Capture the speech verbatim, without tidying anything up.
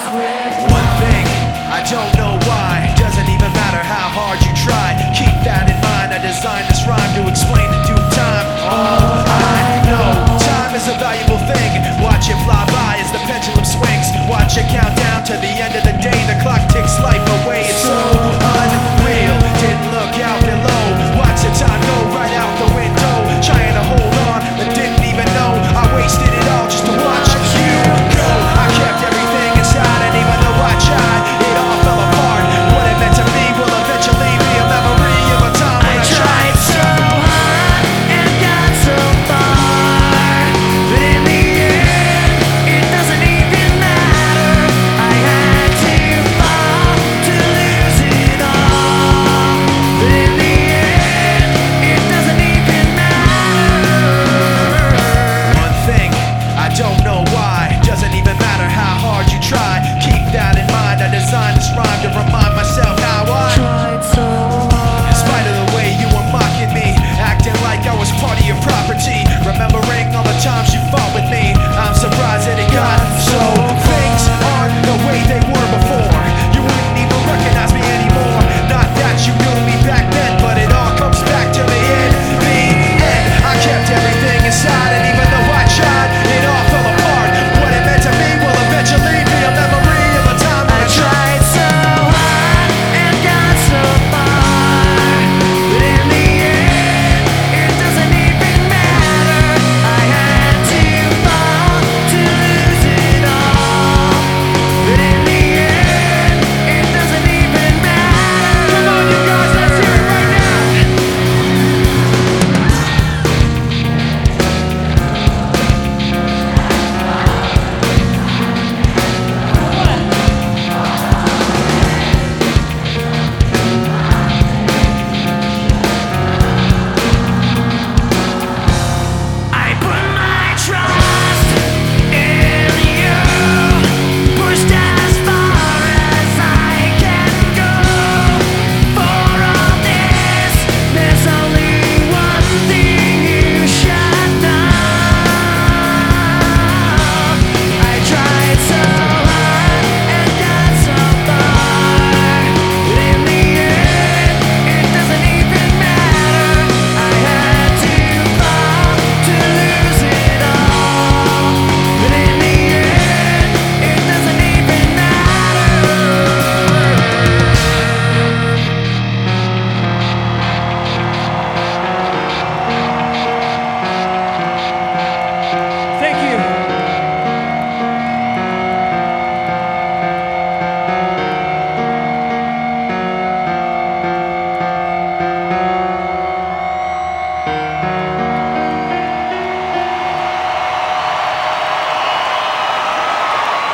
One thing, I don't know why. Doesn't even matter how hard you try. Keep that in mind, I designed this rhyme to explain in due time. All I know, time is a valuable thing. Watch it fly by as the pendulum swings. Watch it count down to the end of the day. The clock ticks life away.